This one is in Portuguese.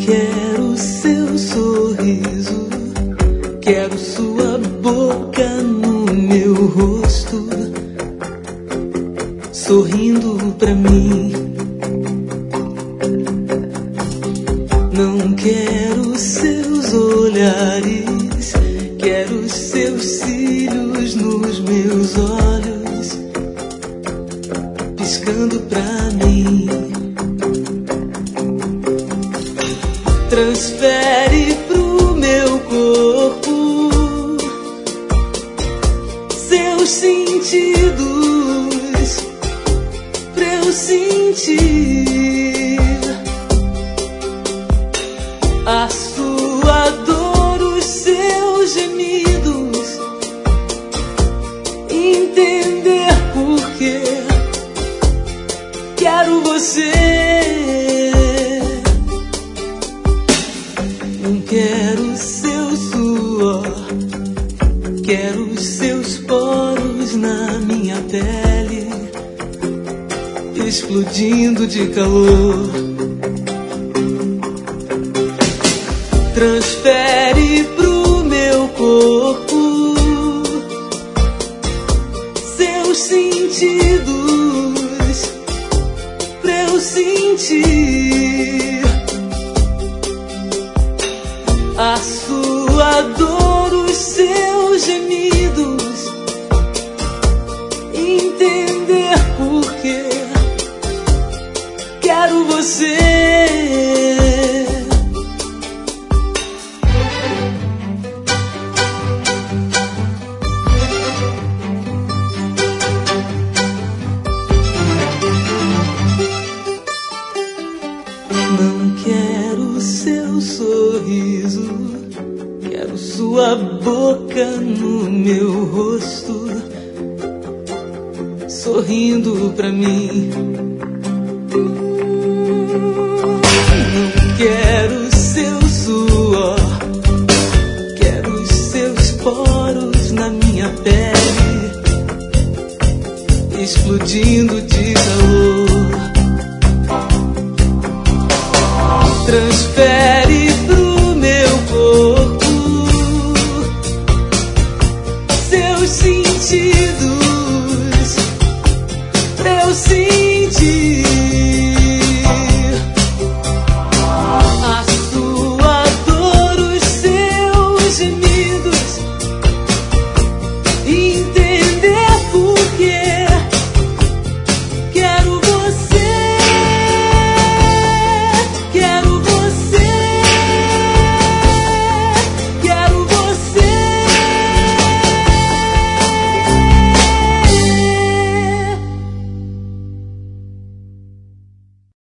quero seu sorriso, quero sua boca no meu rosto, sorrindo pra mim. Não quero seus olhares, quero seus cílios nos meus olhos, piscando pra mim. Transfere pro meu corpo seus sentidos pra eu sentir a sua dor, os seus gemidos, entender por que quero você. Não quero seu suor, quero os seus poros na minha pele, explodindo de calor. Transfere pro meu corpo seus sentidos pra eu sentir a sua dor, os seus gemidos, entender por que quero você. Não quero seu sorriso, quero sua boca no meu rosto, sorrindo pra mim. Não quero seu suor, quero os seus poros na minha pele, explodindo de